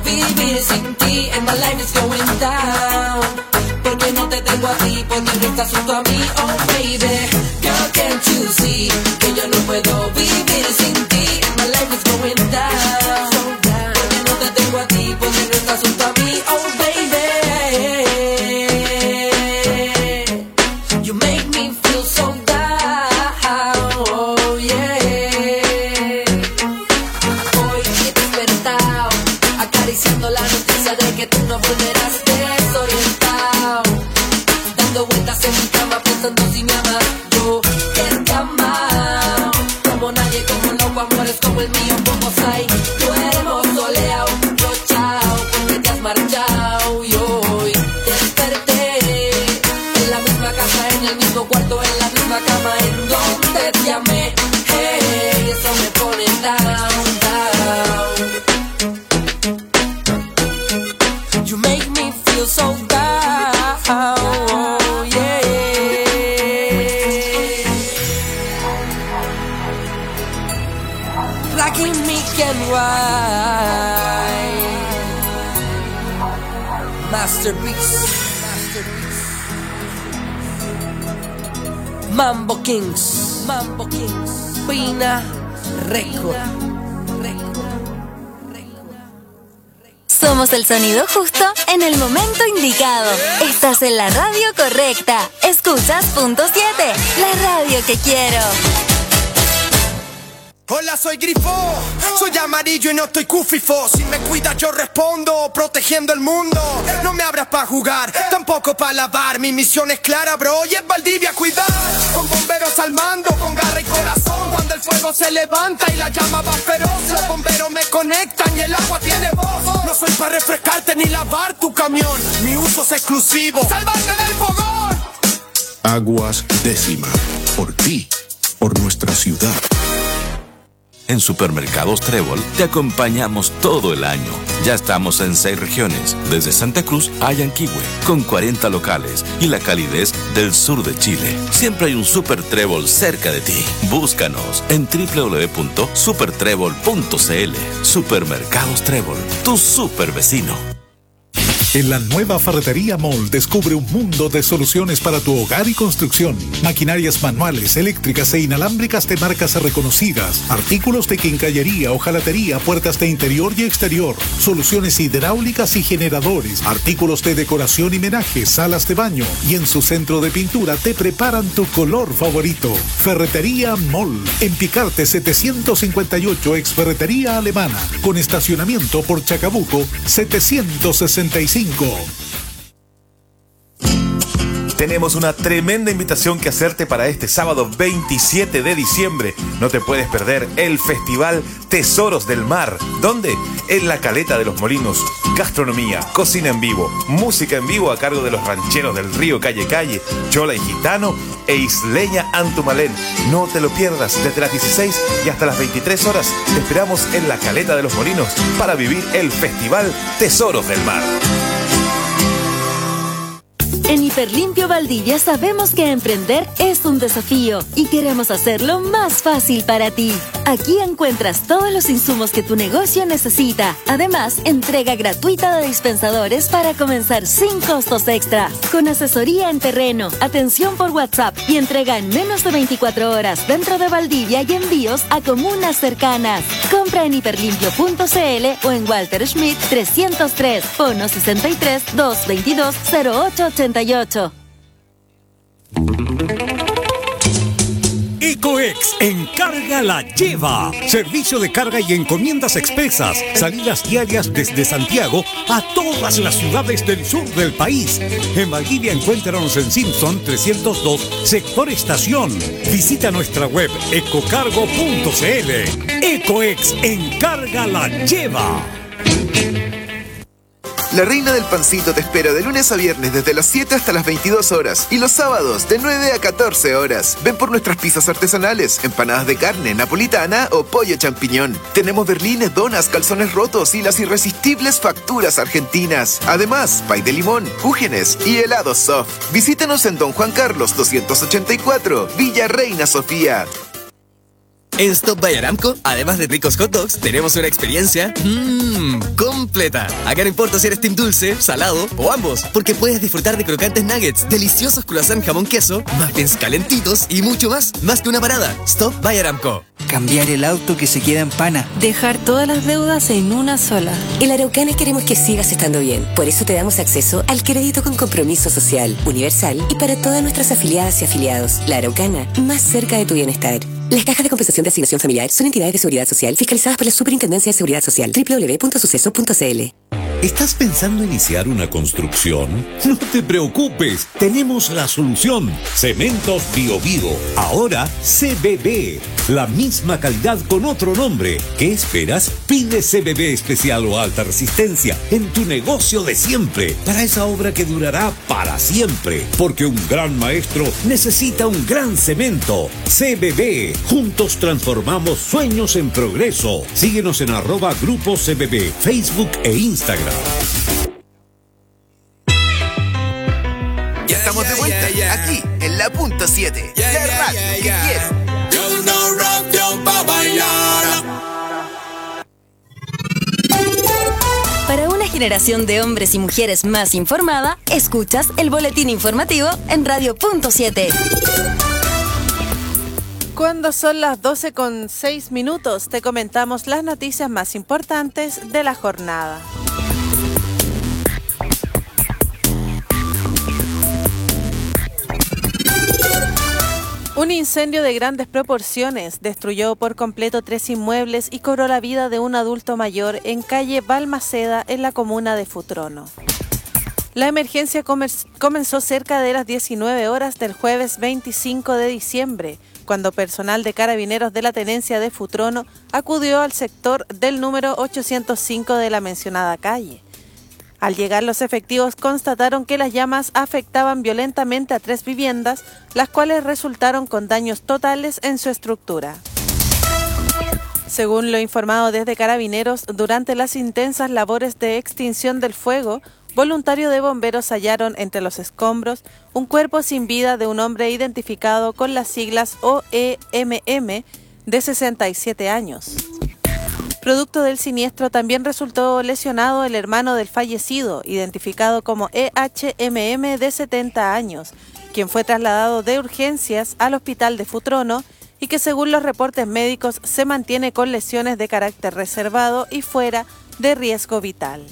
vivir sin ti, and my life is going down. Porque no te tengo a ti, porque no estás junto a mí, oh baby. Girl, can't you see que yo no puedo vivir sin ti, and my life is going down. Porque no te tengo a ti, porque no estás junto a mí, oh baby. You make me feel so down, oh yeah. Hoy he despertado, acariciando la noticia de que tú no volverás desorientado. Dando vueltas en mi cama pensando si me amas. Yo te he amado como nadie, como un loco, amores como el mío pocos hay. Duermo soleado, yo chao, porque te has marchado. Y hoy desperté en la misma casa, en el mismo cuarto, en la misma cama en donde te amé. Hey, eso me pone down, down. You make me feel so down, oh yeah. Black and meek and white, Masterpiece, Mambo Kings, Mambo Kings, Pina Record. Somos el sonido justo en el momento indicado. Estás en la radio correcta. Escuchas Punto 7, la radio que quiero. Hola, soy Grifo, soy amarillo y no estoy cufifo. Si me cuidas yo respondo, protegiendo el mundo. No me abras pa' jugar, tampoco pa' lavar. Mi misión es clara, bro, y es Valdivia cuidar. Con bomberos al mando, con garra y corazón. Cuando el fuego se levanta y la llama va feroz, los bomberos me conectan y el agua tiene voz. No soy pa' refrescarte ni lavar tu camión, mi uso es exclusivo, salvarte del fogón. Aguas Décima, por ti, por nuestra ciudad. En Supermercados Trébol te acompañamos todo el año. Ya estamos en 6 regiones, desde Santa Cruz a Yanquihue, con 40 locales y la calidez del sur de Chile. Siempre hay un Super Trébol cerca de ti. Búscanos en www.supertrébol.cl. Supermercados Trébol, tu super vecino. En la nueva Ferretería Mall descubre un mundo de soluciones para tu hogar y construcción. Maquinarias manuales, eléctricas e inalámbricas de marcas reconocidas. Artículos de quincallería, hojalatería, puertas de interior y exterior. Soluciones hidráulicas y generadores. Artículos de decoración y menaje, salas de baño. Y en su centro de pintura te preparan tu color favorito. Ferretería Mall. En Picarte 758, ex Ferretería Alemana. Con estacionamiento por Chacabuco 765. Tenemos una tremenda invitación que hacerte para este sábado 27 de diciembre. No te puedes perder el Festival Tesoros del Mar. ¿Dónde? En la Caleta de los Molinos. Gastronomía, cocina en vivo, música en vivo a cargo de los rancheros del río Calle Calle, Chola y Gitano e Isleña Antumalén. No te lo pierdas, desde las 16 y hasta las 23 horas. Te esperamos en la Caleta de los Molinos para vivir el Festival Tesoros del Mar. En Hiperlimpio Valdivia sabemos que emprender es un desafío y queremos hacerlo más fácil para ti. Aquí encuentras todos los insumos que tu negocio necesita. Además, entrega gratuita de dispensadores para comenzar sin costos extra. Con asesoría en terreno, atención por WhatsApp y entrega en menos de 24 horas dentro de Valdivia y envíos a comunas cercanas. Compra en hiperlimpio.cl o en Walter Schmidt 303, Fono 63 222 0888. Ecoex Encarga la Lleva. Servicio de carga y encomiendas expresas. Salidas diarias desde Santiago a todas las ciudades del sur del país. En Valdivia encuéntranos en Simpson 302, sector Estación. Visita nuestra web ecocargo.cl. Ecoex Encarga la Lleva. La Reina del Pancito te espera de lunes a viernes desde las 7 hasta las 22 horas y los sábados de 9 a 14 horas. Ven por nuestras pizzas artesanales, empanadas de carne, napolitana o pollo champiñón. Tenemos berlines, donas, calzones rotos y las irresistibles facturas argentinas. Además, pay de limón, cúgenes y helados soft. Visítenos en Don Juan Carlos 284, Villa Reina Sofía. En Stop by Aramco, además de ricos hot dogs, tenemos una experiencia completa. Acá no importa si eres team dulce, salado o ambos, porque puedes disfrutar de crocantes nuggets, deliciosos croissant jamón queso, muffins calentitos y mucho más. Más que una parada. Stop by Aramco. Cambiar el auto que se queda en pana. Dejar todas las deudas en una sola. En La Araucana queremos que sigas estando bien. Por eso te damos acceso al crédito con compromiso social, universal y para todas nuestras afiliadas y afiliados. La Araucana, más cerca de tu bienestar. Las cajas de compensación de asignación familiar son entidades de seguridad social fiscalizadas por la Superintendencia de Seguridad Social. www.suceso.cl. ¿Estás pensando iniciar una construcción? No te preocupes, tenemos la solución. Cementos Bio Bio, ahora CBB. La misma calidad con otro nombre. ¿Qué esperas? Pide CBB especial o alta resistencia en tu negocio de siempre, para esa obra que durará para siempre. Porque un gran maestro necesita un gran cemento. CBB. Juntos transformamos sueños en progreso. Síguenos en @Grupo CBB, Facebook e Instagram. Ya estamos de vuelta, aquí en la punto 7, la radio que quiero. Para una generación de hombres y mujeres más informada, escuchas el boletín informativo en Radio.7. Cuando son las 12:06, te comentamos las noticias más importantes de la jornada. Un incendio de grandes proporciones destruyó por completo 3 inmuebles y cobró la vida de un adulto mayor en calle Balmaceda, en la comuna de Futrono. La emergencia comenzó cerca de las 19 horas del jueves 25 de diciembre, cuando personal de carabineros de la tenencia de Futrono acudió al sector del número 805 de la mencionada calle. Al llegar los efectivos constataron que las llamas afectaban violentamente a 3 viviendas, las cuales resultaron con daños totales en su estructura. Según lo informado desde Carabineros, durante las intensas labores de extinción del fuego, voluntarios de bomberos hallaron entre los escombros un cuerpo sin vida de un hombre identificado con las siglas OEMM de 67 años. Producto del siniestro también resultó lesionado el hermano del fallecido, identificado como EHMM de 70 años, quien fue trasladado de urgencias al hospital de Futrono y que según los reportes médicos se mantiene con lesiones de carácter reservado y fuera de riesgo vital.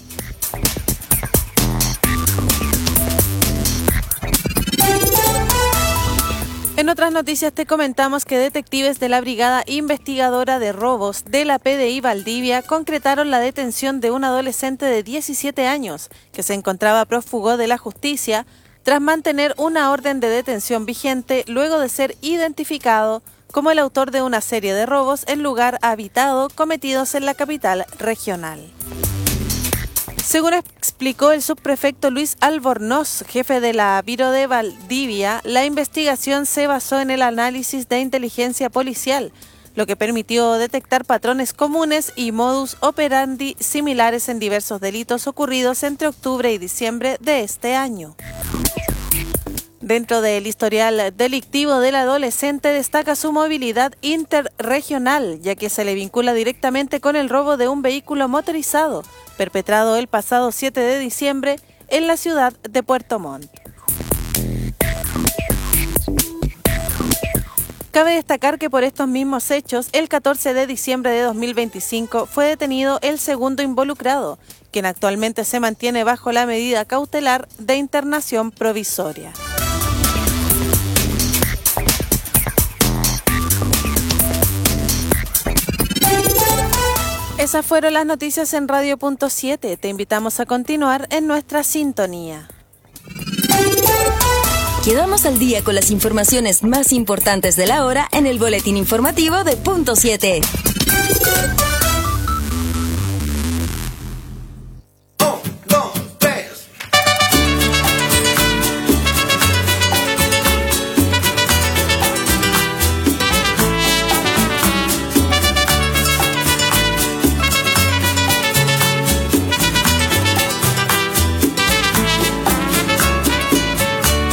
En otras noticias te comentamos que detectives de la Brigada Investigadora de Robos de la PDI Valdivia concretaron la detención de un adolescente de 17 años que se encontraba prófugo de la justicia tras mantener una orden de detención vigente luego de ser identificado como el autor de una serie de robos en lugar habitado cometidos en la capital regional. Según explicó el subprefecto Luis Albornoz, jefe de la Biro de Valdivia, la investigación se basó en el análisis de inteligencia policial, lo que permitió detectar patrones comunes y modus operandi similares en diversos delitos ocurridos entre octubre y diciembre de este año. Dentro del historial delictivo del adolescente destaca su movilidad interregional, ya que se le vincula directamente con el robo de un vehículo motorizado, perpetrado el pasado 7 de diciembre en la ciudad de Puerto Montt. Cabe destacar que por estos mismos hechos, el 14 de diciembre de 2025 fue detenido el segundo involucrado, quien actualmente se mantiene bajo la medida cautelar de internación provisoria. Esas fueron las noticias en Radio.7. Te invitamos a continuar en nuestra sintonía. Quedamos al día con las informaciones más importantes de la hora en el boletín informativo de Punto 7.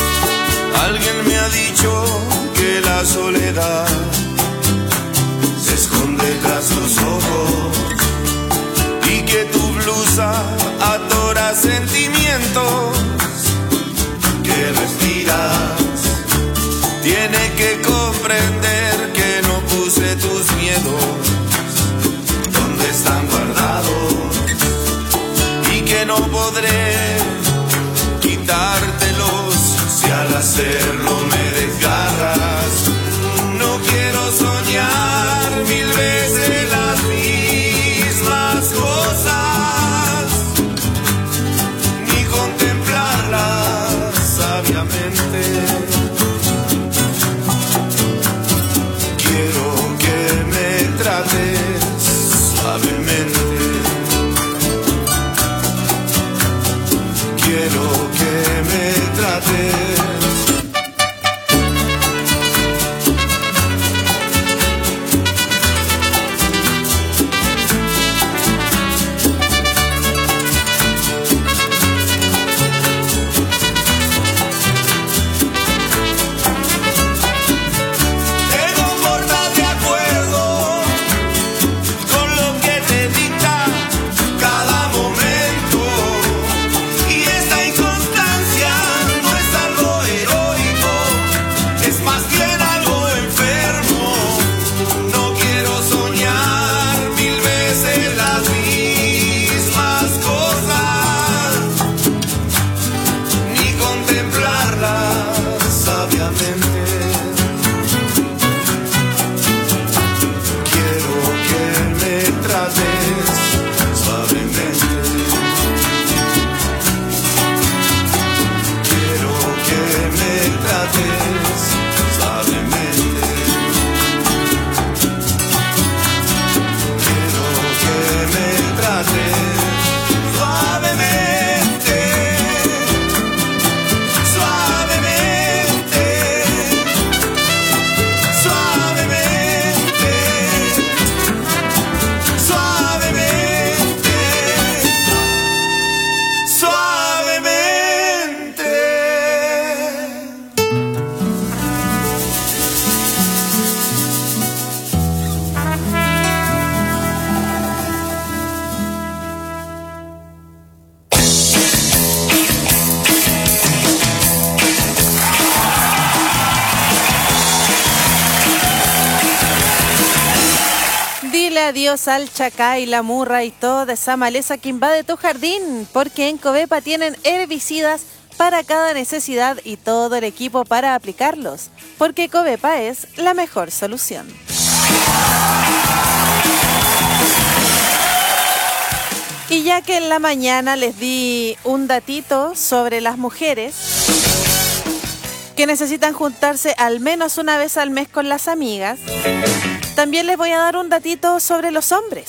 Alguien me ha dicho que la soledad atora sentimientos que respiras. Tiene que comprender que no puse tus miedos donde están guardados y que no podré quitártelos si al hacerlo me desgarras. No quiero soñar mil veces las mismas cosas ni contemplarlas sabiamente. Quiero que me trates suavemente. Quiero que me trates. Adiós al chacay, la murra y toda esa maleza que invade tu jardín, porque en Covepa tienen herbicidas para cada necesidad y todo el equipo para aplicarlos, porque Covepa es la mejor solución. Y ya que en la mañana les di un datito sobre las mujeres que necesitan juntarse al menos una vez al mes con las amigas, también les voy a dar un datito sobre los hombres.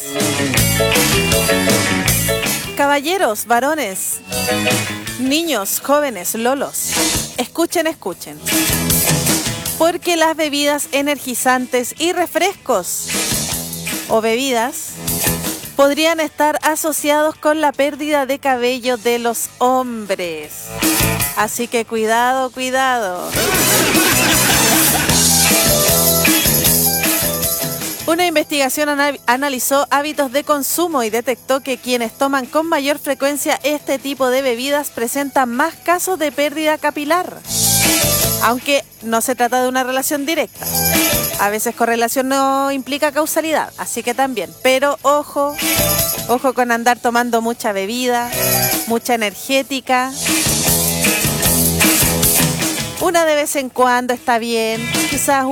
Caballeros, varones, niños, jóvenes, lolos, escuchen, escuchen. Porque las bebidas energizantes y refrescos o bebidas podrían estar asociados con la pérdida de cabello de los hombres. Así que cuidado, cuidado. Una investigación analizó hábitos de consumo y detectó que quienes toman con mayor frecuencia este tipo de bebidas presentan más casos de pérdida capilar. Aunque no se trata de una relación directa. A veces correlación no implica causalidad, así que también. Pero ojo, ojo con andar tomando mucha bebida, mucha energética. Una de vez en cuando está bien, quizás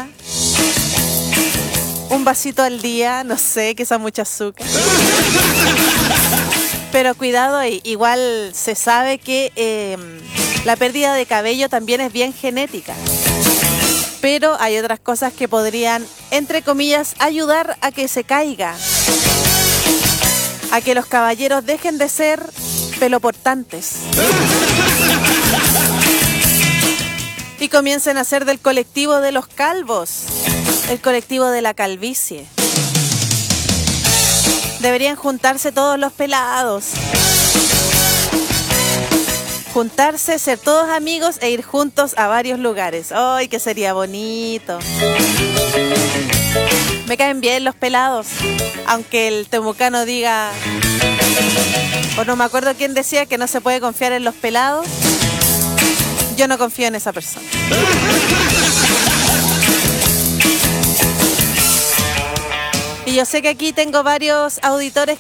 un vasito al día, no sé, quizás mucho azúcar. Pero cuidado, igual se sabe que la pérdida de cabello también es bien genética. Pero hay otras cosas que podrían, entre comillas, ayudar a que se caiga. A que los caballeros dejen de ser peloportantes. Y comiencen a ser del colectivo de los calvos. El colectivo de la calvicie. Deberían juntarse todos los pelados. Juntarse, ser todos amigos e ir juntos a varios lugares. ¡Ay, que sería bonito! Me caen bien los pelados. Aunque el temucano diga O no me acuerdo quién decía que no se puede confiar en los pelados. Yo no confío en esa persona. Y yo sé que aquí tengo varios auditores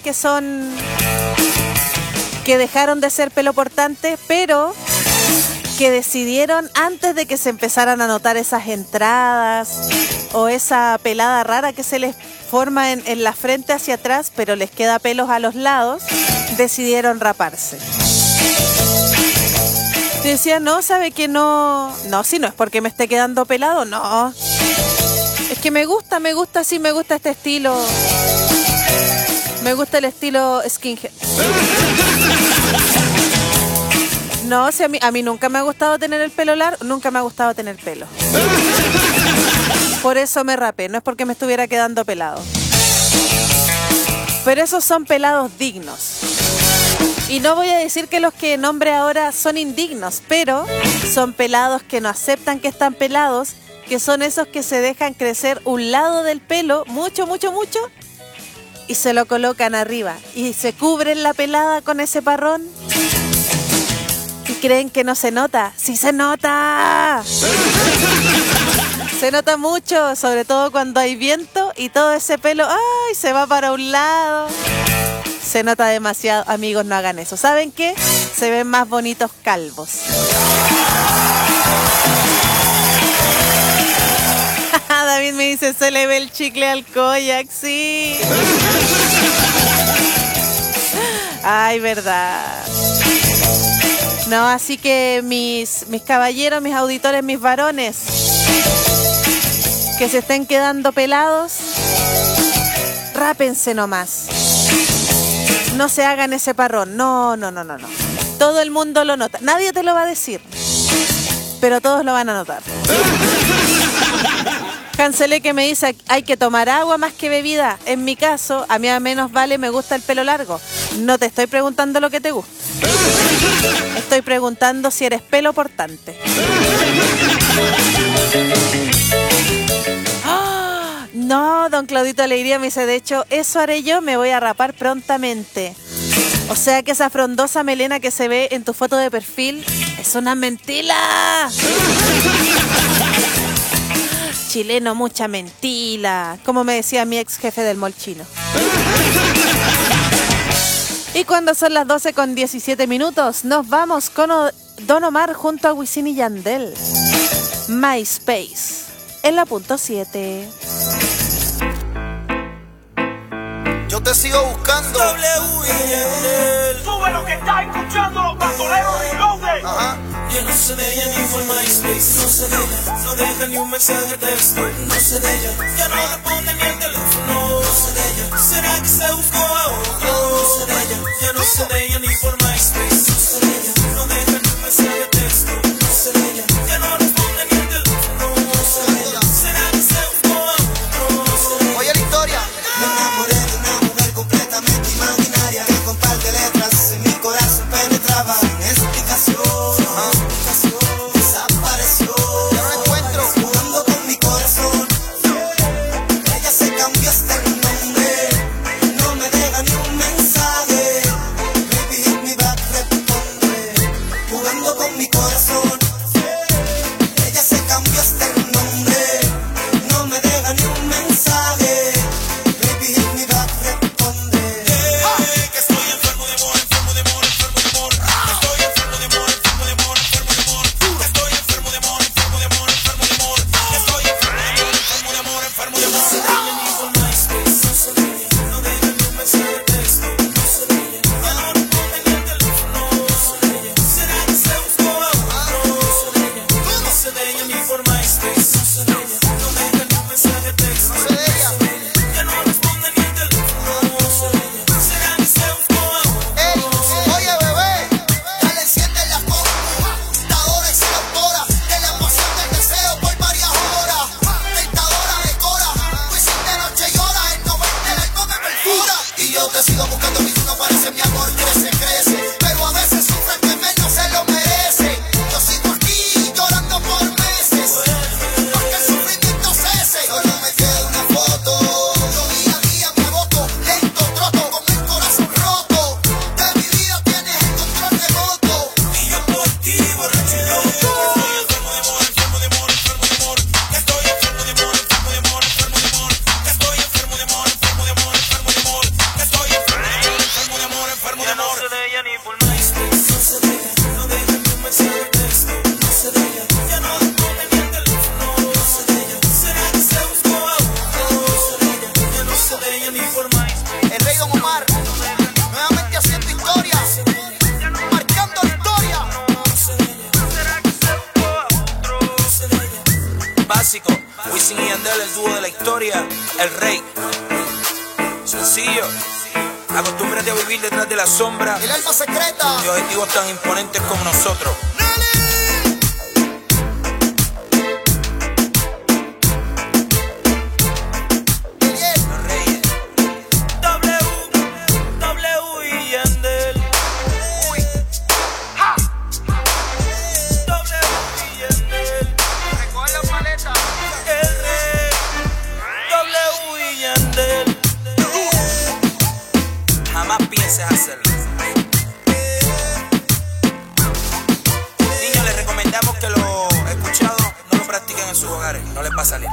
que dejaron de ser peloportantes, pero que decidieron antes de que se empezaran a notar esas entradas o esa pelada rara que se les forma en la frente hacia atrás, pero les queda pelos a los lados, decidieron raparse. Y decía, no, sabe que no, si no es porque me esté quedando pelado, no. Es que me gusta este estilo. Me gusta el estilo skinhead. No, si a mí nunca me ha gustado tener el pelo largo, nunca me ha gustado tener pelo. Por eso me rapé, no es porque me estuviera quedando pelado. Pero esos son pelados dignos. Y no voy a decir que los que nombre ahora son indignos, pero son pelados que no aceptan que están pelados, que son esos que se dejan crecer un lado del pelo, mucho, y se lo colocan arriba. Y se cubren la pelada con ese parrón. Y creen que no se nota. ¡Sí se nota! Se nota mucho, sobre todo cuando hay viento y todo ese pelo, ¡ay!, se va para un lado. Se nota demasiado. Amigos, no hagan eso. ¿Saben qué? Se ven más bonitos calvos. David me dice, se le ve el chicle al Koyak, sí. Ay, verdad. No, así que mis caballeros, mis auditores, mis varones, que se estén quedando pelados, rápense nomás. No se hagan ese parrón. No. Todo el mundo lo nota. Nadie te lo va a decir, pero todos lo van a notar. Cancelé que me dice, hay que tomar agua más que bebida. En mi caso, a mí a menos vale, me gusta el pelo largo. No te estoy preguntando lo que te gusta. Estoy preguntando si eres pelo portante. ¡Oh! No, don Claudito Alegría me dice, de hecho, eso haré yo, me voy a rapar prontamente. O sea que esa frondosa melena que se ve en tu foto de perfil es una mentira. Chileno, mucha mentira, como me decía mi ex jefe del mall chino. Y cuando son las 12:17, nos vamos con Don Omar junto a Wisin y Yandel. MySpace, en la punto 7. Yo te sigo buscando. Sube lo que está escuchando los bandoleros Reloaded. Ajá. Yo no sé de ella ni por MySpace, no sé de ella, no deja ni un mensaje de texto, no sé de ella, ya no responde ni el teléfono, no sé de ella, será que se buscó a otro, no sé de ella, ya no sé de ella ni por MySpace, no sé de ella, no deja ni un mensaje de texto, no sé de ella, ya no responde ni el teléfono, no sé de ella, será que se buscó a otro, no sé de ella. Oye la historia. Me enamoré de una mujer completamente imaginaria que con par de letras en mi corazón penetraba sin explicación. Desapareció. Ya no la encuentro. Jugando con mi corazón. Ella se cambió hasta el nombre. No me deja ni un mensaje. Baby, hit me ella ni por MySpace. No sé de ella, no deja ni un mensaje de texto. No sé de ella, ya no responde ni el teléfono. No sé de ella, será que se buscó a otro. No sé de ella, ya no sé de ella ni por MySpace. El rey Don Omar, nuevamente haciendo historia, marcando la historia. ¿Será que se buscó a otro? No sé de ella. Básico, Wisin y Yandel, el dúo de la historia, el rey. Sencillo, acostúmbrate a vivir detrás de la sombra. El alma secreta de objetivos tan imponentes como nosotros. Hacerlo. Niños, les recomendamos que lo escuchado no lo practiquen en sus hogares, no les va a salir.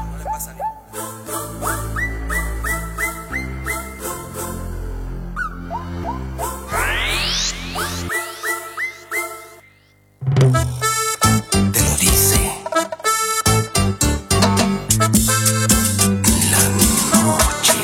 Te lo dice la noche.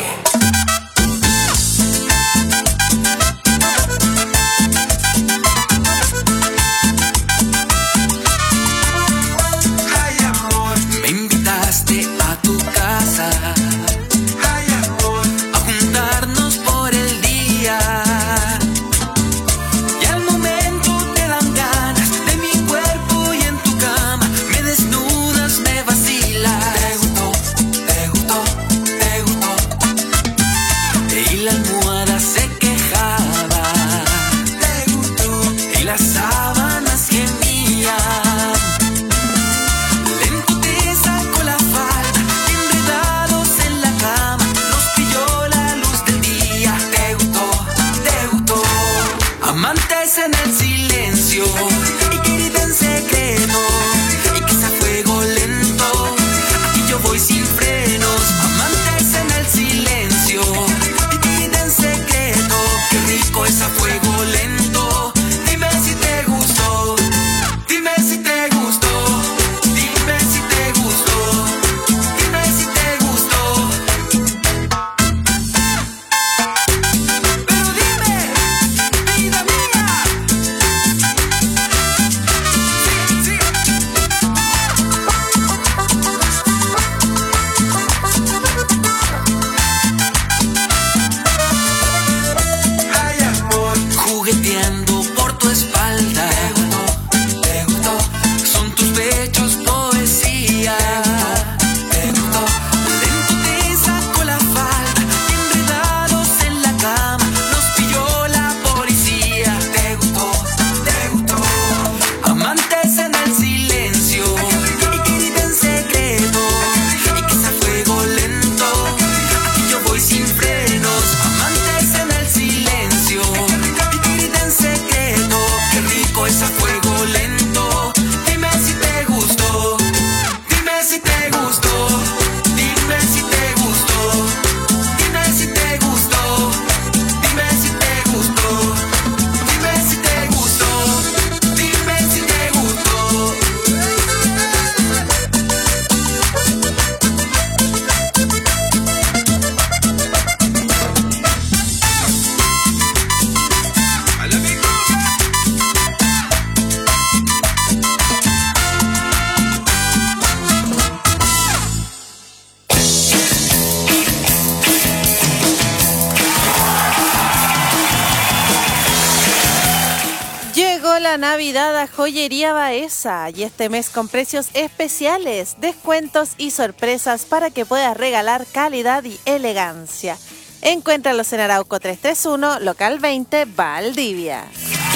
La Navidad a Joyería Baeza y este mes con precios especiales, descuentos y sorpresas para que puedas regalar calidad y elegancia. Encuéntralos en Arauco 331, local 20, Valdivia.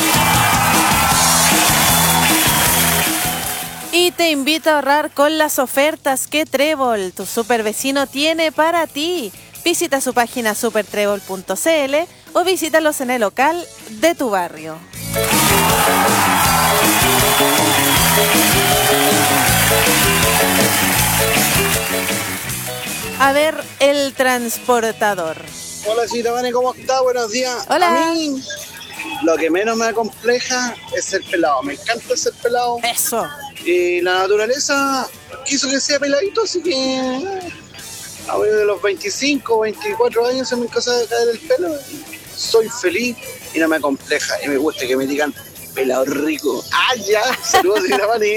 Y te invito a ahorrar con las ofertas que Trébol, tu super vecino, tiene para ti. Visita su página supertrébol.cl o visítalos en el local de tu barrio. A ver, el transportador. Hola, señorita Vane, ¿cómo está? Buenos días. Hola. A mí lo que menos me acompleja es ser pelado. Me encanta ser pelado. Eso. Y la naturaleza quiso que sea peladito, así que a ver, de los 25, 24 años se me empezó a caer el pelo. Soy feliz y no me acompleja. Y me gusta que me digan pelado rico. ¡Ah, ya! Saludos, señora Mani.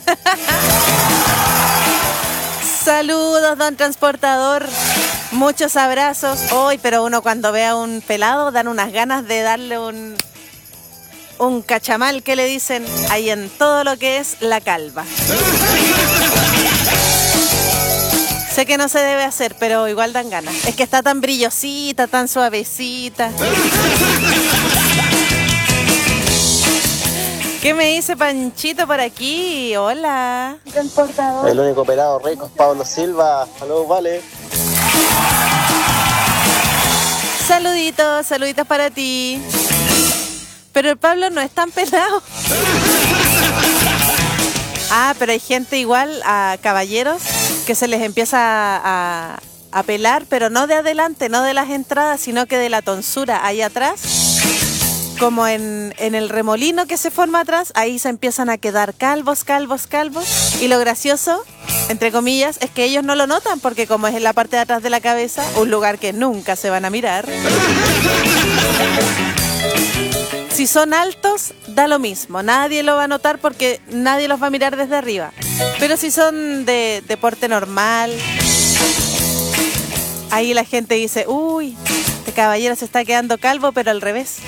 Saludos, don transportador. Muchos abrazos. Hoy, pero uno cuando ve a un pelado dan unas ganas de darle un cachamal que le dicen ahí en todo lo que es la calva. Sé que no se debe hacer, pero igual dan ganas. Es que está tan brillosita, tan suavecita. ¿Qué me dice Panchito por aquí? Hola. El único pelado rico es Pablo Silva. Saludos, vale. Saluditos, saluditos para ti. Pero el Pablo no es tan pelado. Ah, pero hay gente igual, a caballeros, que se les empieza a pelar, pero no de adelante, no de las entradas, sino que de la tonsura, ahí atrás, como en el remolino que se forma atrás, ahí se empiezan a quedar calvos, y lo gracioso, entre comillas, es que ellos no lo notan, porque como es en la parte de atrás de la cabeza, un lugar que nunca se van a mirar. Si son altos, da lo mismo. Nadie lo va a notar porque nadie los va a mirar desde arriba. Pero si son de porte normal, ahí la gente dice, uy, este caballero se está quedando calvo, pero al revés.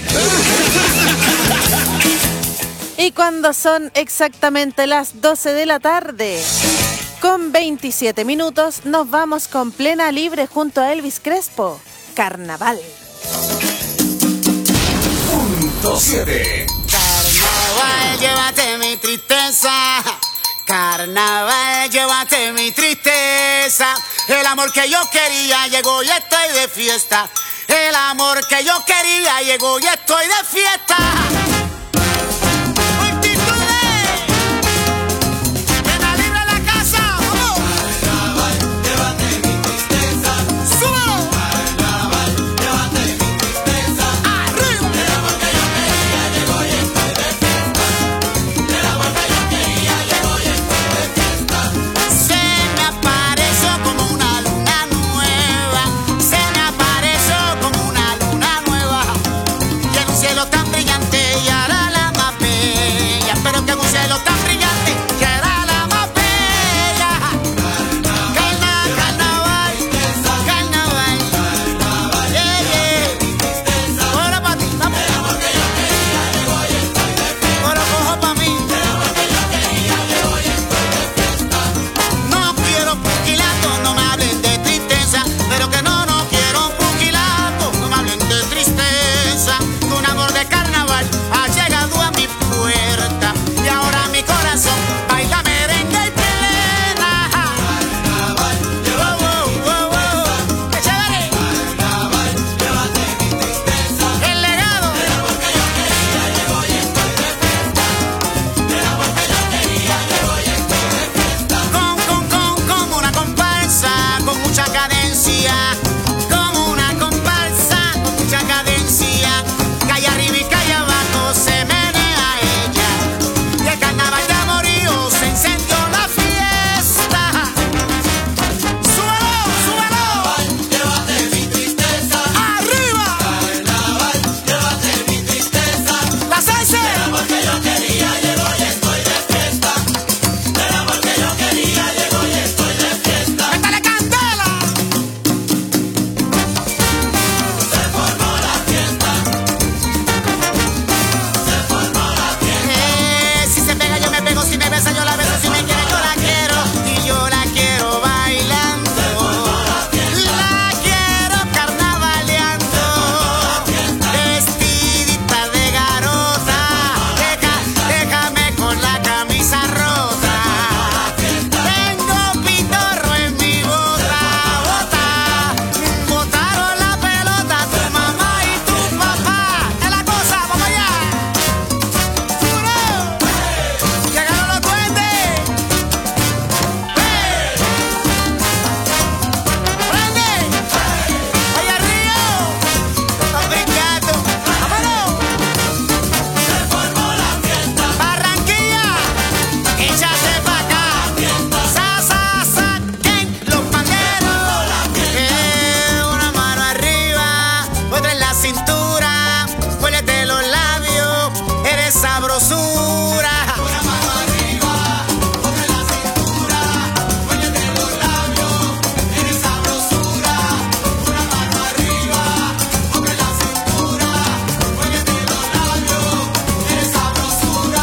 Y cuando son exactamente las 12 de la tarde, con 27 minutos, nos vamos con Plena Libre junto a Elvis Crespo. Carnaval. 7. Carnaval, llévate mi tristeza. Carnaval, llévate mi tristeza. El amor que yo quería llegó y estoy de fiesta. El amor que yo quería llegó y estoy de fiesta. Tan brillante y eres sabrosura. Una mano arriba, otra en la cintura, muérdete los labios, eres sabrosura. Una mano arriba, otra en la cintura, muérdete los labios, eres sabrosura.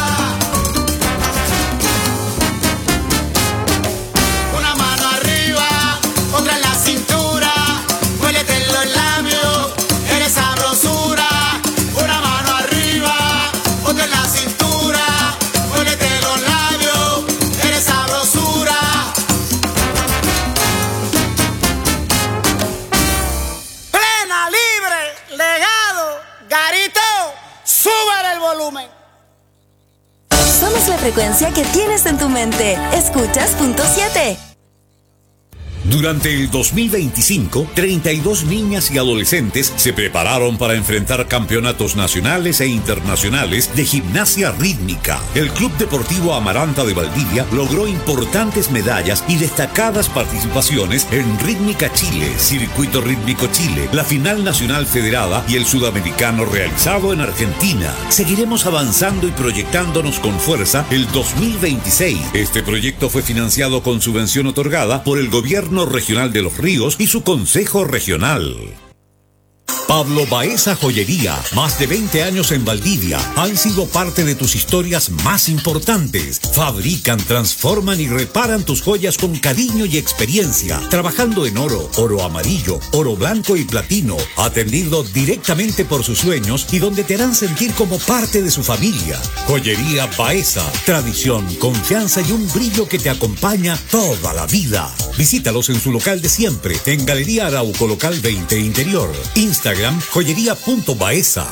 Una mano arriba, otra en la cintura, muérdete los labios, eres sabrosura. Una mano arriba, otra en la cintura, muérdete los labios, eres sabrosura. Plena, libre, legado, Garito, sube el volumen. Somos la frecuencia que tienes en tu mente. Escuchas punto 7. Durante el 2025, 32 niñas y adolescentes se prepararon para enfrentar campeonatos nacionales e internacionales de gimnasia rítmica. El Club Deportivo Amaranta de Valdivia logró importantes medallas y destacadas participaciones en Rítmica Chile, Circuito Rítmico Chile, la Final Nacional Federada y el Sudamericano realizado en Argentina. Seguiremos avanzando y proyectándonos con fuerza el 2026. Este proyecto fue financiado con subvención otorgada por el Gobierno Regional de Los Ríos y su Consejo Regional. Pablo Baeza Joyería, más de 20 años en Valdivia, han sido parte de tus historias más importantes. Fabrican, transforman y reparan tus joyas con cariño y experiencia, trabajando en oro, oro amarillo, oro blanco y platino, atendido directamente por sus sueños y donde te harán sentir como parte de su familia. Joyería Baeza, tradición, confianza y un brillo que te acompaña toda la vida. Visítalos en su local de siempre, en Galería Arauco Local 20 Interior. Instagram, joyería.baeza.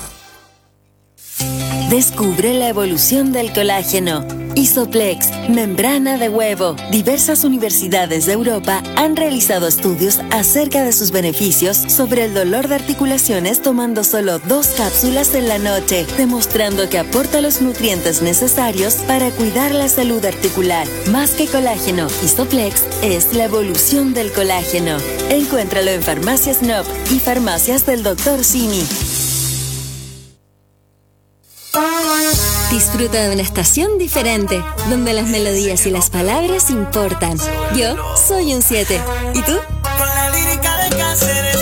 Descubre la evolución del colágeno. Isoplex, membrana de huevo. Diversas universidades de Europa han realizado estudios acerca de sus beneficios sobre el dolor de articulaciones tomando solo 2 cápsulas en la noche, demostrando que aporta los nutrientes necesarios para cuidar la salud articular. Más que colágeno, Isoplex es la evolución del colágeno. Encuéntralo en Farmacias Nob y Farmacias del Dr. Simi. Disfruta de una estación diferente, donde las melodías y las palabras importan. Yo soy un 7. ¿Y tú? Con la lírica de Cáceres.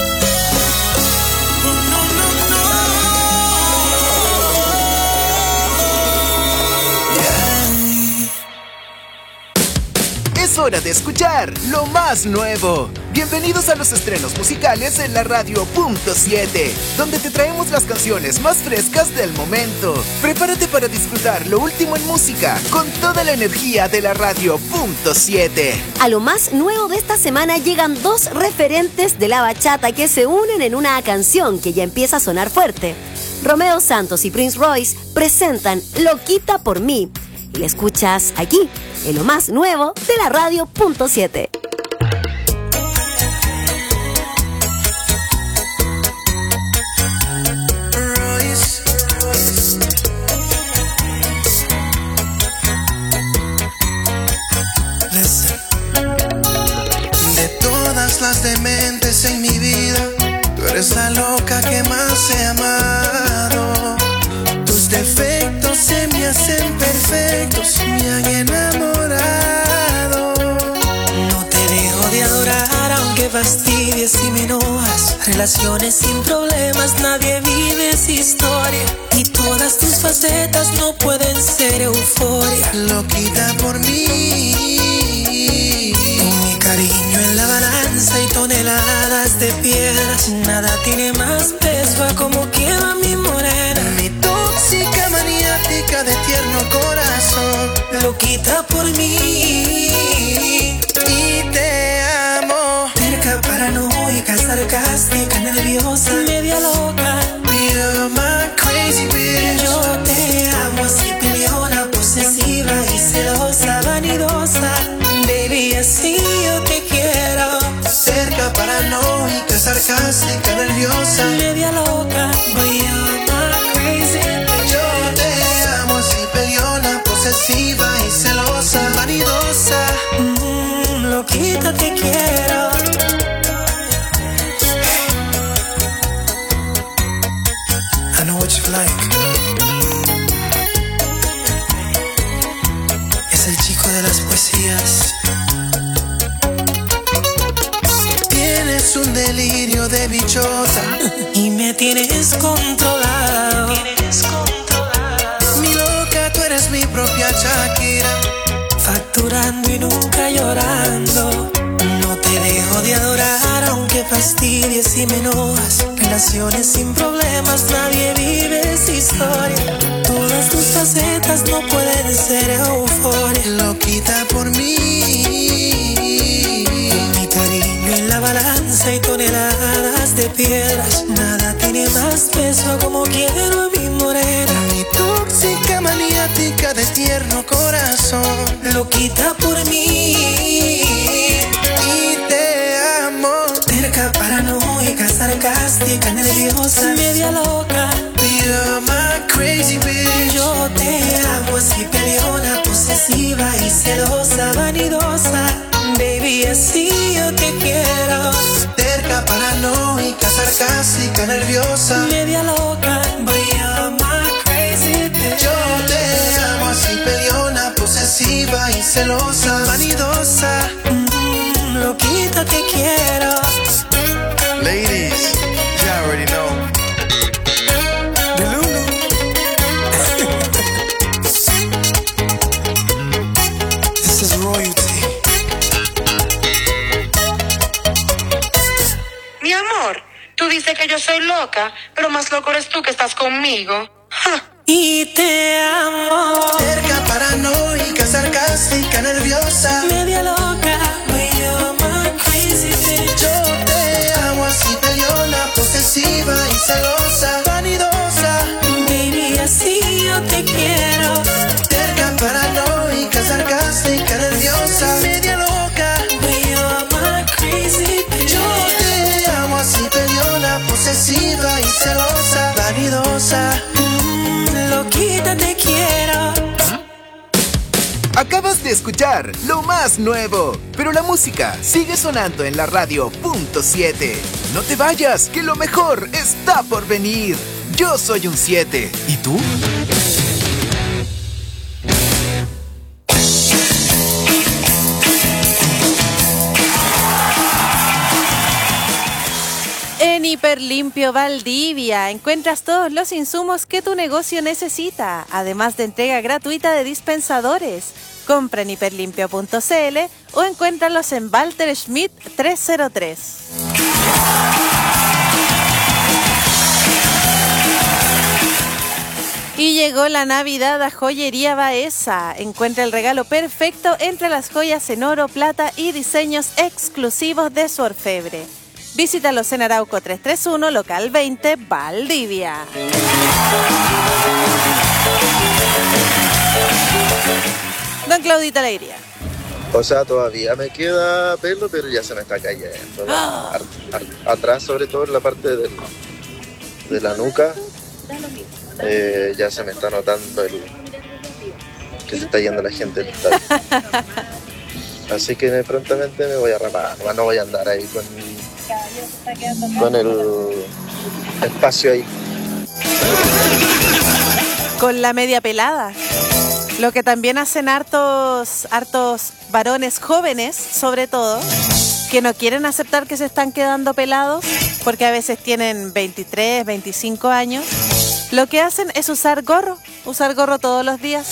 Es hora de escuchar lo más nuevo. Bienvenidos a los estrenos musicales en la radio punto 7, donde te traemos las canciones más frescas del momento. Prepárate para disfrutar lo último en música con toda la energía de la radio punto 7. A lo más nuevo de esta semana llegan 2 referentes de la bachata que se unen en una canción que ya empieza a sonar fuerte. Romeo Santos y Prince Royce presentan Loquita por mí. Y la escuchas aquí, en lo más nuevo de la radio punto 7. De todas las dementes en mi vida, tú eres la loca que más he amado. Tus defectos se me hacen perfectos, me han enamorado. No te dejo de adorar aunque fastidies y me enojas. Relaciones sin problemas, nadie vive esa historia. Y todas tus facetas no pueden ser euforia. Loquita por mí, mi cariño en la balanza y toneladas de piedras. Nada tiene más peso a como quema mi morena. Mi tóxica maniática de tierno corazón. Loquita por mí y te amo. Terca, paranoica, sarcástica, nerviosa, media loca. You're my crazy bitch. Yo te amo así, peleona, posesiva y celosa, vanidosa. Baby, así yo te quiero. Cerca, paranoica, sarcástica, nerviosa, media loca. But you're my crazy bitch. Yo te amo así, peleona, posesiva y celosa, vanidosa. Loquita te quiero. I know what you like. poesías. Tienes un delirio de bichota y me tienes controlado. Mi loca, tú eres mi propia Shakira, facturando y nunca llorando. No te dejo de adorar aunque fastidies y me enojas. Relaciones sin problemas, nadie vive esa historia. Todas tus facetas no pueden ser euforia. Loquita por mí, mi cariño en la balanza y toneladas de piedras. Nada tiene más peso como quiero a mi morena. Mi tóxica maniática de tierno corazón. Loquita por mí y te amo. Terca, paranoica, sarcástica, nerviosa, media loca. You're my crazy bitch. Yo te amo así, peleona, posesiva y celosa, vanidosa. Baby, así yo te quiero. Terca, paranoica, sarcástica, nerviosa, media loca. But you're my crazy bitch. Yo te amo así, peleona, posesiva y celosa, vanidosa. Loquita, te quiero. Ladies, you already know. This is royalty. Mi amor, tú dices que yo soy loca, pero más loco eres tú que estás conmigo. Y te amo. Cerca, paranoica, sarcástica, nerviosa, media loca. But you're my crazy bitch. Yo te amo así, peleona, posesiva y celosa, vanidosa. Baby, así yo te quiero. Cerca, paranoica, sarcástica, nerviosa, media loca. But you're my crazy bitch. Yo te amo así, peleona, posesiva y celosa, vanidosa. Loquita, te quiero. Acabas de escuchar lo más nuevo, pero la música sigue sonando en la radio .7. No te vayas, que lo mejor está por venir. Yo soy un 7. ¿Y tú? En Hiperlimpio Valdivia encuentras todos los insumos que tu negocio necesita, además de entrega gratuita de dispensadores. Compra en hiperlimpio.cl o encuéntralos en Walter Schmidt 303. Y llegó la Navidad a Joyería Baeza. Encuentra el regalo perfecto entre las joyas en oro, plata y diseños exclusivos de su orfebre. Visítalos en Arauco 331, local 20, Valdivia. Don Claudito Alegría. O sea, todavía me queda pelo, pero ya se me está cayendo. Atrás, sobre todo en la parte de la nuca, ya se me está notando que se está yendo la gente del estadio. Así que prontamente me voy a rapar. No voy a andar ahí con el espacio ahí. Con la media pelada. Lo que también hacen hartos varones jóvenes, sobre todo, que no quieren aceptar que se están quedando pelados, porque a veces tienen 23, 25 años. Lo que hacen es usar gorro todos los días.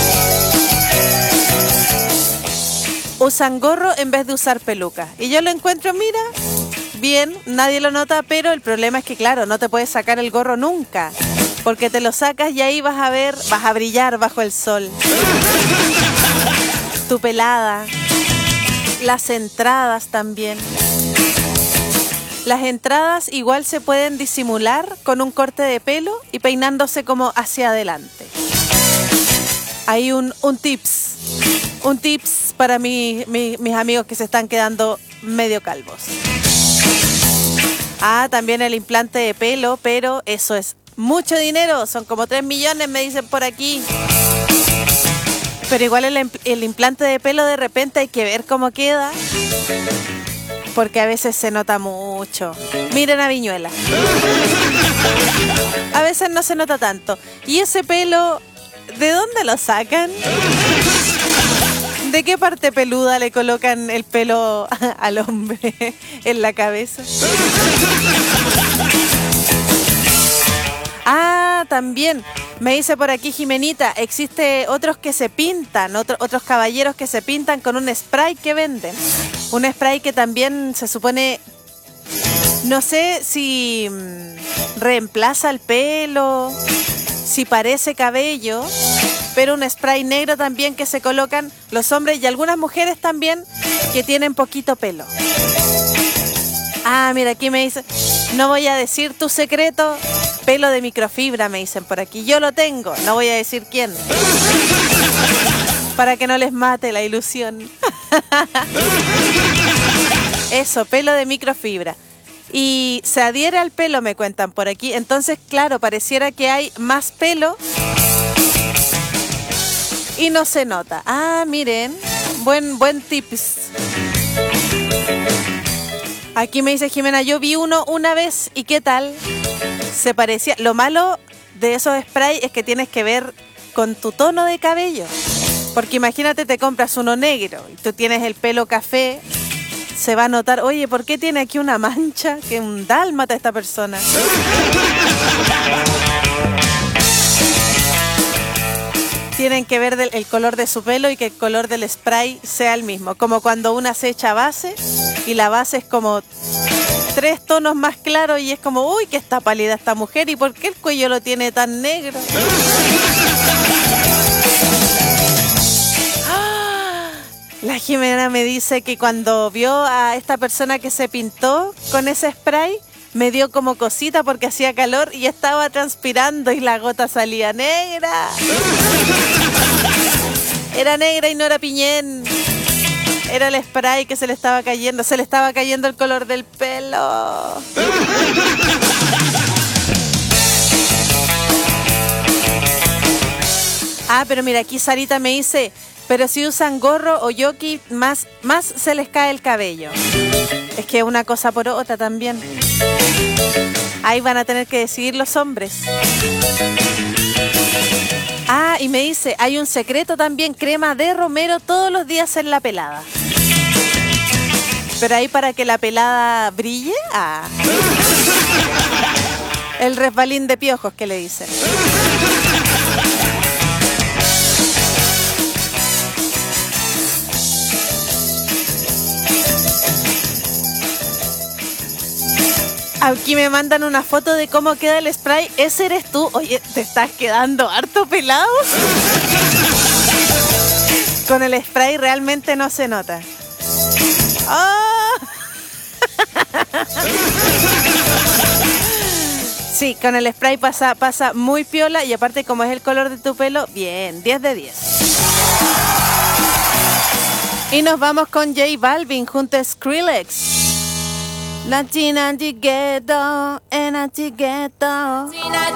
Usan gorro en vez de usar peluca. Y yo lo encuentro, mira, bien, nadie lo nota, pero el problema es que, claro, no te puedes sacar el gorro nunca. Porque te lo sacas y ahí vas a brillar bajo el sol. Tu pelada. Las entradas también. Las entradas igual se pueden disimular con un corte de pelo y peinándose como hacia adelante. Hay un tips. Un tips para mis amigos que se están quedando medio calvos. También el implante de pelo, pero eso es mucho dinero, son como 3 millones, me dicen por aquí. Pero igual el implante de pelo de repente hay que ver cómo queda, porque a veces se nota mucho. Miren a Viñuela. A veces no se nota tanto. ¿Y ese pelo, de dónde lo sacan? ¿De qué parte peluda le colocan el pelo al hombre en la cabeza? Ah, también me dice por aquí Jimenita, existe otros que se pintan, otros caballeros que se pintan con un spray que venden. Un spray que también se supone, no sé si reemplaza el pelo, si parece cabello, pero un spray negro también que se colocan los hombres y algunas mujeres también que tienen poquito pelo. Ah, mira, aquí me dice, no voy a decir tu secreto, pelo de microfibra, me dicen por aquí. Yo lo tengo, no voy a decir quién. Para que no les mate la ilusión. Eso, pelo de microfibra. Y se adhiere al pelo, me cuentan por aquí. Entonces, claro, pareciera que hay más pelo y no se nota. Ah, miren, buen tips. Aquí me dice Jimena, yo vi uno una vez y ¿qué tal? Se parecía. Lo malo de esos sprays es que tienes que ver con tu tono de cabello. Porque imagínate, te compras uno negro y tú tienes el pelo café, se va a notar, oye, ¿por qué tiene aquí una mancha? Que un dálmata esta persona. Tienen que ver el color de su pelo y que el color del spray sea el mismo. Como cuando una se echa base y la base es como 3 tonos más claros y es como, uy, que está pálida esta mujer y ¿por qué el cuello lo tiene tan negro? La Jimena me dice que cuando vio a esta persona que se pintó con ese spray, me dio como cosita porque hacía calor y estaba transpirando y la gota salía negra. Era negra y no era piñén. Era el spray que se le estaba cayendo. Se le estaba cayendo el color del pelo. Ah, pero mira, aquí Sarita me dice, pero si usan gorro o jockey, más se les cae el cabello. Es que una cosa por otra también. Ahí van a tener que decidir los hombres. Ah, y me dice, hay un secreto también, crema de romero todos los días en la pelada. Pero ahí para que la pelada brille, el resbalín de piojos que le dicen. Aquí me mandan una foto de cómo queda el spray. ¿Ese eres tú? Oye, ¿te estás quedando harto pelado? Con el spray realmente no se nota. ¡Oh! Sí, con el spray pasa muy piola y aparte como es el color de tu pelo, bien, 10 de 10. Y nos vamos con J Balvin junto a Skrillex. La China Chiqueto, en la Chiqueto.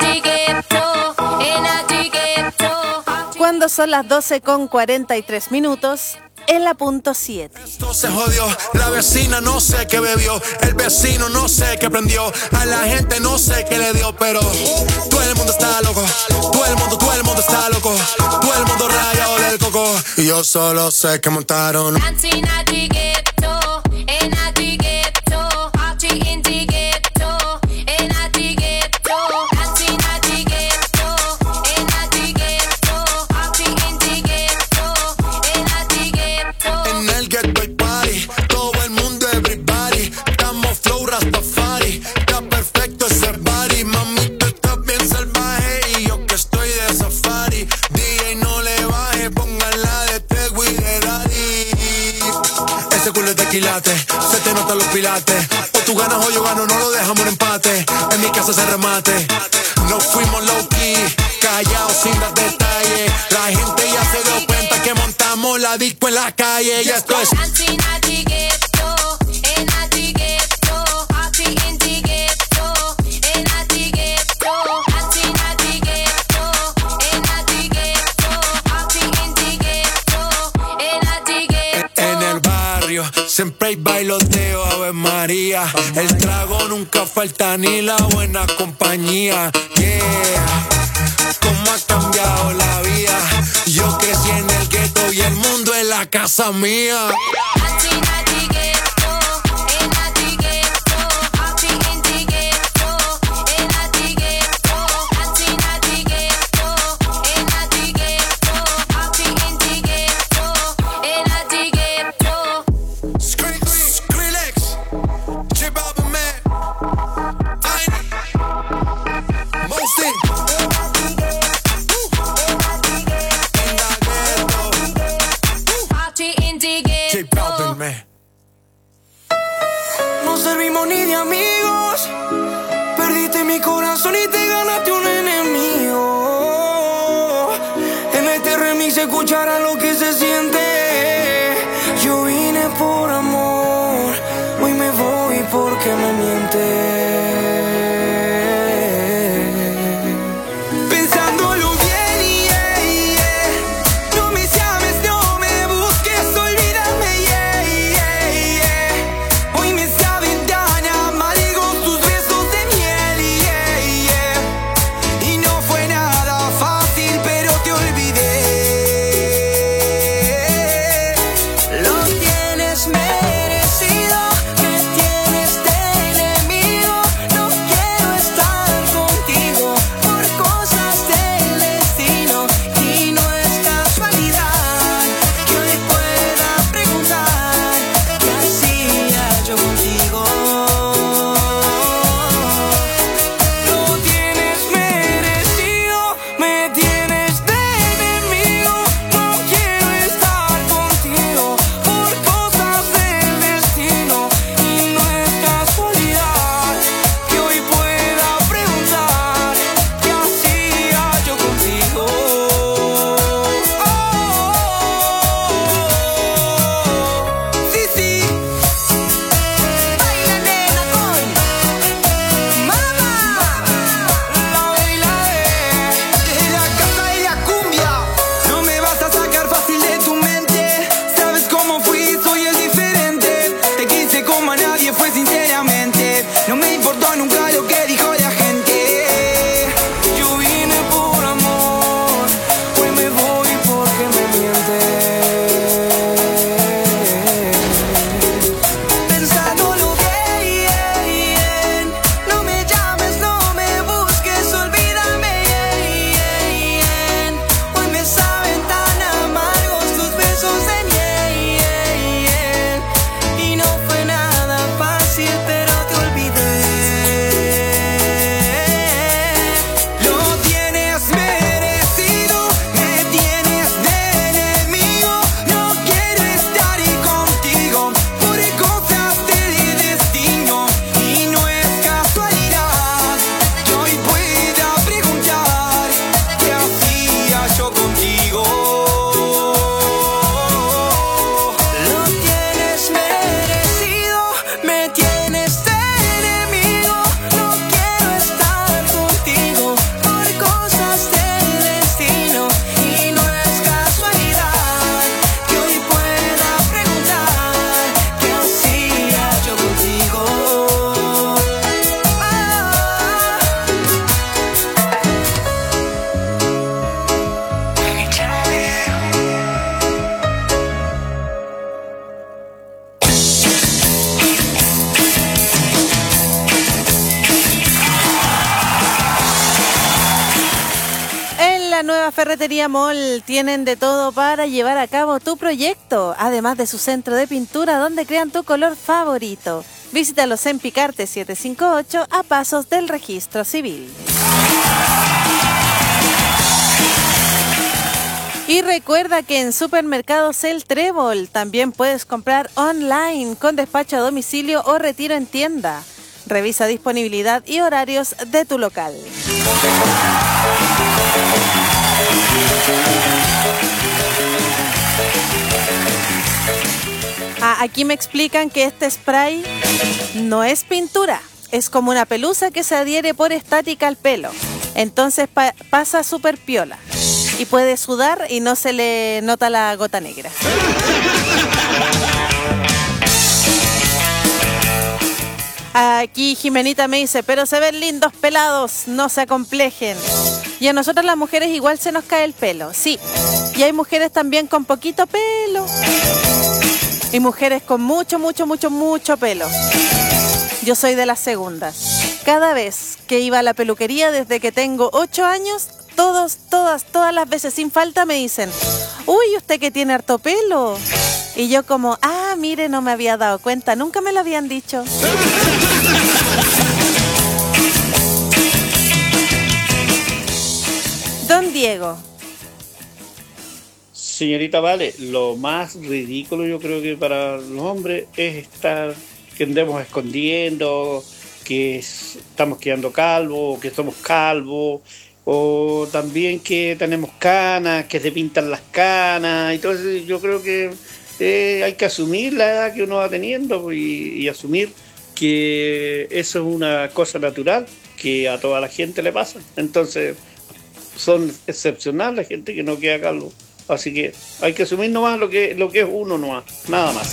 Cuando son las 12:43 en la punto 7. Esto se jodió, la vecina no sé qué bebió, el vecino no sé qué prendió, a la gente no sé qué le dio, pero todo el mundo está loco, todo el mundo está loco, todo el mundo rayado del coco, y yo solo sé que montaron. Se te notan los pilates. O tú ganas o yo gano, no lo dejamos en empate. En mi casa se remate. No fuimos low key, callados sin dar detalles. La gente ya se dio cuenta que montamos la disco en la calle. Y esto es siempre hay bailoteo, Ave María. El trago nunca falta ni la buena compañía. Yeah, cómo ha cambiado la vida. Yo crecí en el gueto y el mundo en la casa mía. No servimos ni de amigos. Perdiste mi corazón y te ganaste un enemigo. En este remix se escuchará lo que se siente. Yo vine por amor, hoy me voy porque me mientes. Pensándolo bien, no me llames, no me busques, olvídame, hoy me saben tan amargos tus besos de miel, y no fue nada fácil, pero te olvidé. Lo tienes merecido, me tienes de enemigo. No quiero estar contigo por cosas del destino, y no es casualidad que hoy pueda preguntar qué hacía yo contigo. Lo tienes merecido, me tienes de enemigo. No quiero estar contigo por cosas del destino, y no es casualidad que hoy pueda preguntar qué hacía yo contigo. Sí, sí. Baila, nena, con mamá. La baila de la casa y la cumbia. No me vas a sacar fácil de tu mente. Sabes cómo fui, soy el diferente. Te quise como a nadie, fue sinceramente. No me importó nunca lo que dijo la gente. Yo vine por amor, hoy me voy porque me mientes. Pensándolo bien, no me llames, no me busques, olvídame, hoy me saben tan amargos tus besos de miel, y no fue nada fácil, pero te olvidé. Lo tienes merecido, me tienes de enemigo. No quiero estar contigo por cosas del destino, y no es casualidad que hoy pueda preguntar qué hacía yo contigo. Lo tienes merecido, me tienes de enemigo. No quiero estar contigo por cosas del destino, y no es casualidad que hoy pueda preguntar qué hacía yo contigo. En la nueva Ferretería Mall tienen de todo para llevar a cabo tu proyecto, además de su centro de pintura donde crean tu color favorito. Visítalos en Picarte 758 a pasos del Registro Civil. Y recuerda que en Supermercados El Trébol también puedes comprar online con despacho a domicilio o retiro en tienda. Revisa disponibilidad y horarios de tu local. Aquí me explican que este spray no es pintura, es como una pelusa que se adhiere por estática al pelo. Entonces pasa súper piola y puede sudar y no se le nota la gota negra. Aquí Jimenita me dice, pero se ven lindos pelados, no se acomplejen. Y a nosotras las mujeres igual se nos cae el pelo, sí. Y hay mujeres también con poquito pelo. Y mujeres con mucho pelo. Yo soy de las segundas. Cada vez que iba a la peluquería desde que tengo 8 años, todas las veces sin falta me dicen: uy, usted que tiene harto pelo. Y yo como, mire, no me había dado cuenta, nunca me lo habían dicho. Don Diego. Señorita Vale, lo más ridículo yo creo que para los hombres es que andemos escondiendo, que estamos quedando calvos, que somos calvos, o también que tenemos canas, que se pintan las canas. Entonces yo creo que hay que asumir la edad que uno va teniendo y asumir que eso es una cosa natural que a toda la gente le pasa. Entonces son excepcionales la gente que no queda calvo. Así que hay que asumir nomás lo que es uno nomás, nada más.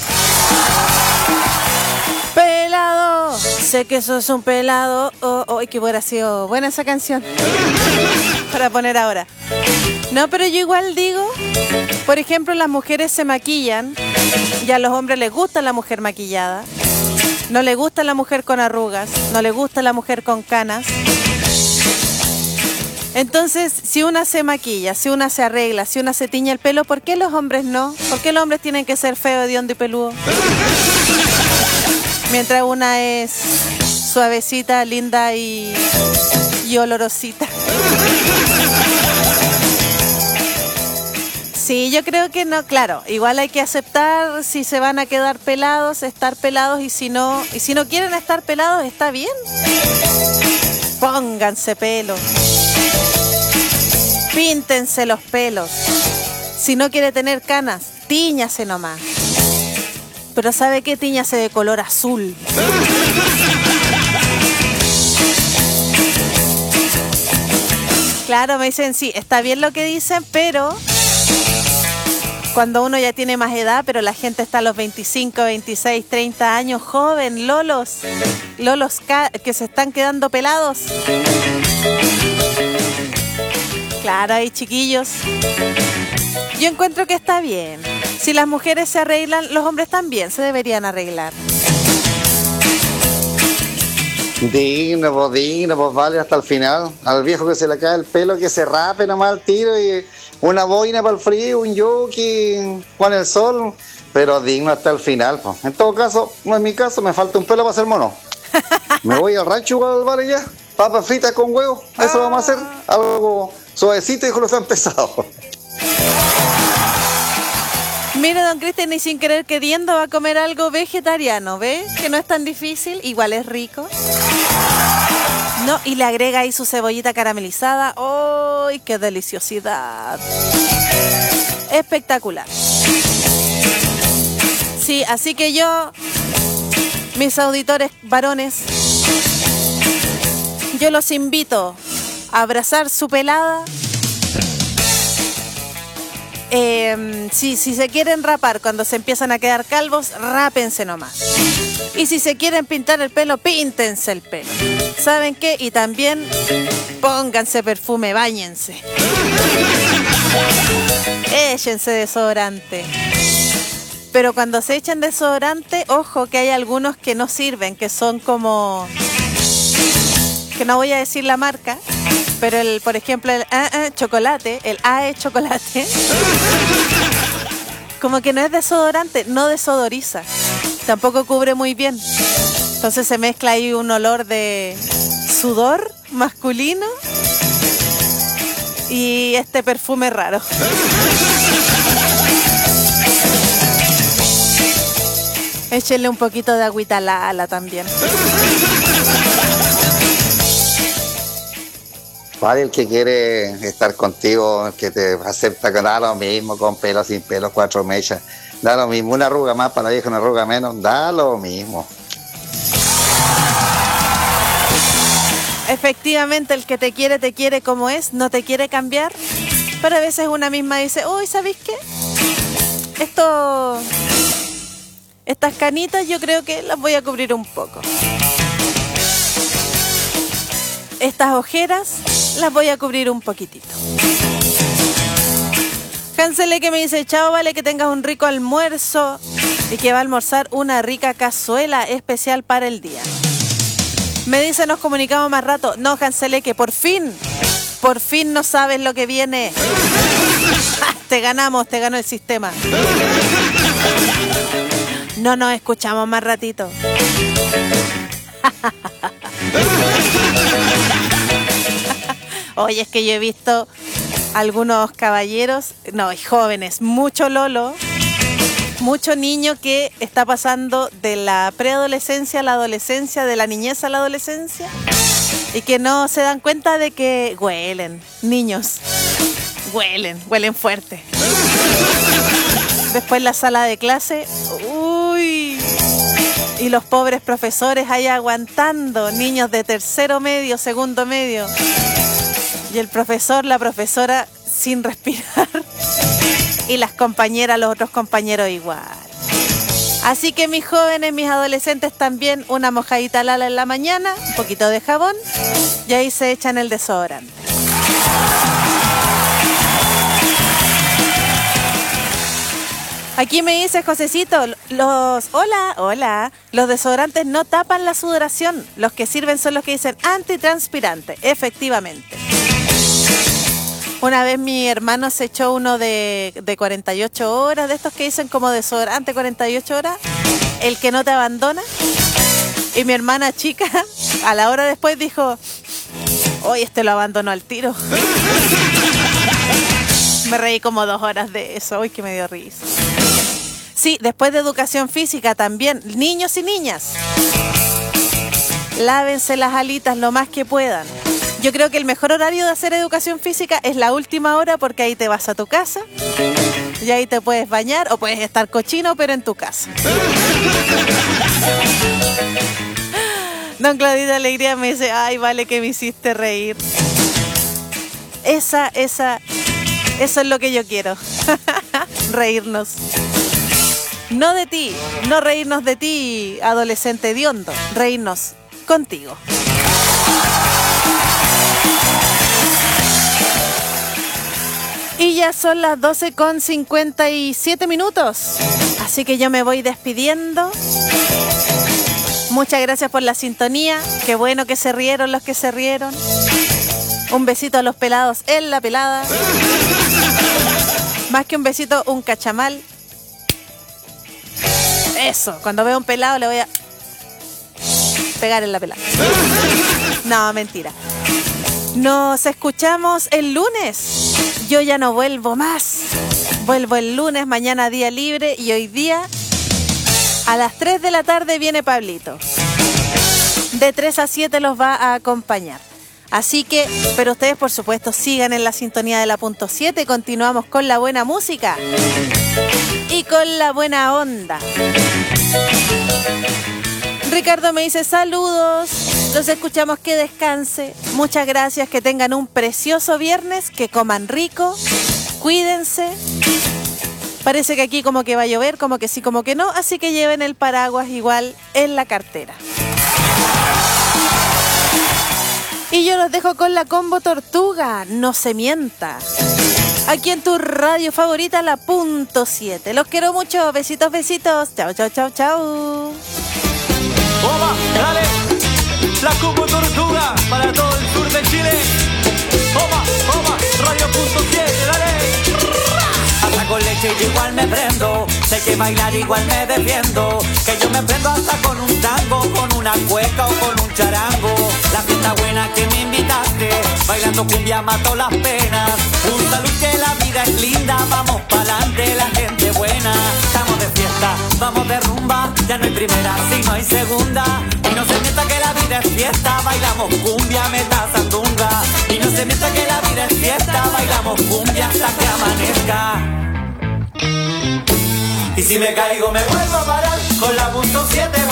Pelado, sé que sos un pelado. Que hubiera sido buena esa canción para poner ahora. No, pero yo igual digo, por ejemplo, las mujeres se maquillan y a los hombres les gusta la mujer maquillada. No les gusta la mujer con arrugas, no les gusta la mujer con canas. Entonces, si una se maquilla, si una se arregla, si una se tiñe el pelo, ¿por qué los hombres no? ¿Por qué los hombres tienen que ser feos, hediondo y peludo? Mientras una es suavecita, linda y olorosita. Sí, yo creo que no, claro, igual hay que aceptar si se van a quedar pelados, estar pelados, y si no quieren estar pelados, está bien. Pónganse pelo. Píntense los pelos. Si no quiere tener canas, tíñase nomás. Pero ¿sabe qué? Tíñase de color azul. Claro, me dicen, sí, está bien lo que dicen, pero cuando uno ya tiene más edad, pero la gente está a los 25, 26, 30 años, joven, lolos que se están quedando pelados. Claro, hay chiquillos. Yo encuentro que está bien. Si las mujeres se arreglan, los hombres también se deberían arreglar. Digno, pues vale hasta el final. Al viejo que se le cae el pelo, que se rape nomás al tiro, y una boina para el frío, un yoki con el sol, pero digno hasta el final, pues. En todo caso, en mi caso, me falta un pelo para ser mono. Me voy al rancho, vale, ya. Papas fritas con huevo, eso vamos a hacer. Algo suavecito y con lo tan pesado. Mire, don Cristian, ni sin querer queriendo va a comer algo vegetariano, ¿ve? Que no es tan difícil, igual es rico. No, y le agrega ahí su cebollita caramelizada. ¡Ay, qué deliciosidad! Espectacular. Sí, así que yo, mis auditores varones, yo los invito a abrazar su pelada. Si se quieren rapar cuando se empiezan a quedar calvos, rápense nomás. Y si se quieren pintar el pelo, píntense el pelo. ¿Saben qué? Y también pónganse perfume, báñense. Échense desodorante. Pero cuando se echen desodorante, ojo que hay algunos que no sirven, que son como... que no voy a decir la marca, pero por ejemplo el chocolate, el AE chocolate, como que no es desodorante, no desodoriza, tampoco cubre muy bien. Entonces se mezcla ahí un olor de sudor masculino y este perfume raro. Échenle un poquito de agüita Lala también. Vale, el que quiere estar contigo, el que te acepta, que da lo mismo, con pelo, sin pelo, 4 mechas, da lo mismo, una arruga más para la vieja, una arruga menos, da lo mismo. Efectivamente, el que te quiere como es, no te quiere cambiar, pero a veces una misma dice, uy, ¿sabéis qué? Estas canitas yo creo que las voy a cubrir un poco. Estas ojeras las voy a cubrir un poquitito. Hansele que me dice, chao, vale, que tengas un rico almuerzo y que va a almorzar una rica cazuela especial para el día. Me dice, nos comunicamos más rato. No, Hansele, que por fin no sabes lo que viene. Te ganó el sistema. No nos escuchamos más ratito. Oye, es que yo he visto algunos caballeros, no, y jóvenes, mucho lolo, mucho niño que está pasando de la preadolescencia a la adolescencia, de la niñez a la adolescencia, y que no se dan cuenta de que huelen, niños, huelen fuerte. Después la sala de clase, uy, y los pobres profesores ahí aguantando, niños de tercero medio, segundo medio, y el profesor, la profesora sin respirar, y las compañeras, los otros compañeros igual. Así que mis jóvenes, mis adolescentes también, una mojadita Lala en la mañana, un poquito de jabón, y ahí se echan el desodorante. Aquí me dice Josecito, hola, los desodorantes no tapan la sudoración, los que sirven son los que dicen antitranspirante, efectivamente. Una vez mi hermano se echó uno de 48 horas, de estos que dicen como desodorante 48 horas, el que no te abandona, y mi hermana chica a la hora después dijo, oye, este lo abandonó al tiro. Me reí como 2 horas de eso, uy, que me dio risa. Sí, después de educación física también, niños y niñas, lávense las alitas lo más que puedan. Yo creo que el mejor horario de hacer educación física es la última hora, porque ahí te vas a tu casa y ahí te puedes bañar o puedes estar cochino, pero en tu casa. Don Claudito Alegría me dice, ay, vale que me hiciste reír. Eso es lo que yo quiero. Reírnos. No de ti, no reírnos de ti, adolescente hediondo, reírnos contigo. Y ya son las 12:57. Así que yo me voy despidiendo. Muchas gracias por la sintonía. Qué bueno que se rieron los que se rieron. Un besito a los pelados en la pelada. Más que un besito, un cachamal. Eso, cuando veo un pelado le voy a pegar en la pelada. No, mentira. Nos escuchamos el lunes. Yo ya no vuelvo más. Vuelvo el lunes, mañana día libre, y hoy día a las 3 de la tarde viene Pablito. De 3 a 7 los va a acompañar. Así que, pero ustedes por supuesto sigan en la sintonía de la punto 7. Continuamos con la buena música y con la buena onda. Ricardo me dice saludos, los escuchamos, que descanse. Muchas gracias, que tengan un precioso viernes, que coman rico, cuídense. Parece que aquí como que va a llover, como que sí, como que no, así que lleven el paraguas igual en la cartera. Y yo los dejo con la combo Tortuga, no se mienta. Aquí en tu radio favorita, la punto 7. Los quiero mucho, besitos, besitos. Chao, chao, chao, chao. Oba, dale, la combo Tortuga para todo el sur de Chile. Oba, oba, radio punto 7, dale. Hasta con leche yo igual me prendo, sé que bailar igual me defiendo, que yo me prendo hasta con un tango, con una cueca o con un charango. La fiesta buena que me invitaste, bailando cumbia mato las penas. Un salud, que la vida es linda, vamos pa'lante la gente buena. Estamos de fiesta, vamos de rumba, ya no hay primera, sino hay segunda. Y no se mienta que la vida es fiesta, bailamos cumbia, meta sandunga. Y no se mienta que la vida es fiesta, bailamos cumbia hasta que amanezca. Y si me caigo me vuelvo a parar, con la punto 7